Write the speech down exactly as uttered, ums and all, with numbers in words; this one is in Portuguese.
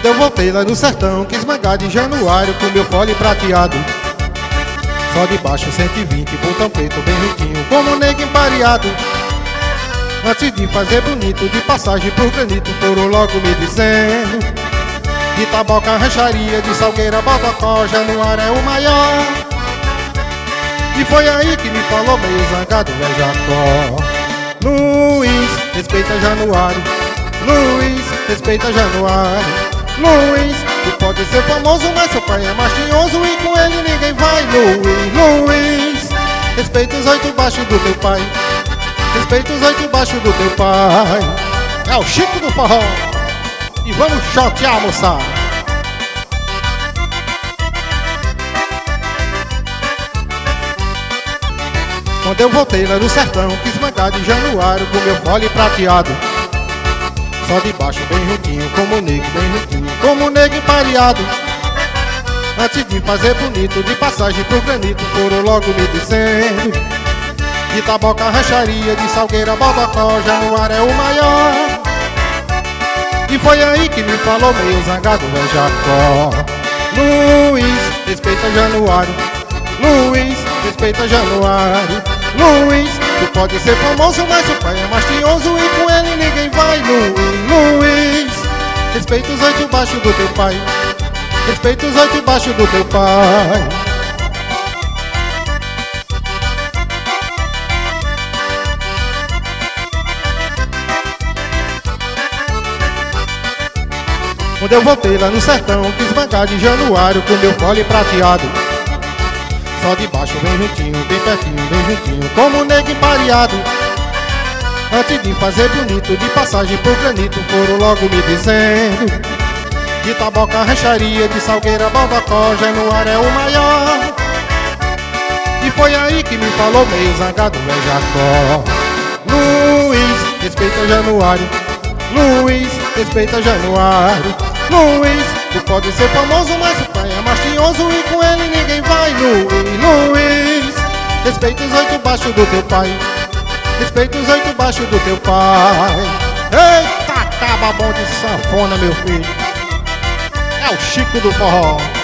Quando eu voltei lá no sertão, quis mangar de Januário com meu fole prateado. Só de baixo cento e vinte, botão preto bem juntinho, como um nego empareado. Antes de fazer bonito, de passagem por granito, foram logo me dizendo: de Taboca, rancharia, de Salgueira, Bodocó, Januário é o maior. E foi aí que me falou meio zangado, é Jacó: Luiz, respeita Januário. Luiz, respeita Januário. Luiz, tu pode ser famoso, mas seu pai é machinhoso e com ele ninguém vai. Luiz, Luiz, respeita os oito baixos do teu pai. Respeita os oito baixos do teu pai. É o Chico do forró. E vamos chotear, moçada. Quando eu voltei lá no sertão, quis mangar de Januário com meu fole prateado. Só de baixo bem juntinho, como o nego bem juntinho, como o nego empareado. Antes de fazer bonito, de passagem por granito, foram logo me dizendo: de Taboca, rancharia, de Salgueira, Bodocó, Januário é o maior. E foi aí que me falou meio zangado, é Jacó: Luiz, respeita Januário. Luiz, respeita Januário. Luiz, tu pode ser famoso, mas o pai é machinhoso e com ele ninguém vai. Luiz, Luiz, respeita os oito baixos do teu pai. Respeita os oito baixos do teu pai. Quando eu voltei lá no sertão, quis mangar de Januário com meu fole prateado. Só de baixo bem juntinho, bem pertinho, bem juntinho, como um nego empareado. Antes de fazer bonito, de passagem por granito, foram logo me dizendo: de Taboca, rancharia, de Salgueira, Bodocó, Januário é o maior. E foi aí que me falou meio zangado, é Jacó: Luiz, respeita Januário. Luiz, respeita Januário. Luiz, tu pode ser famoso, mas o pai é machinhoso e com ele ninguém vai. Luiz, Luiz, respeita os oito baixos do teu pai. Respeita os oito baixos do teu pai. Eita, caba bom de sanfona, meu filho. É o Chico do forró.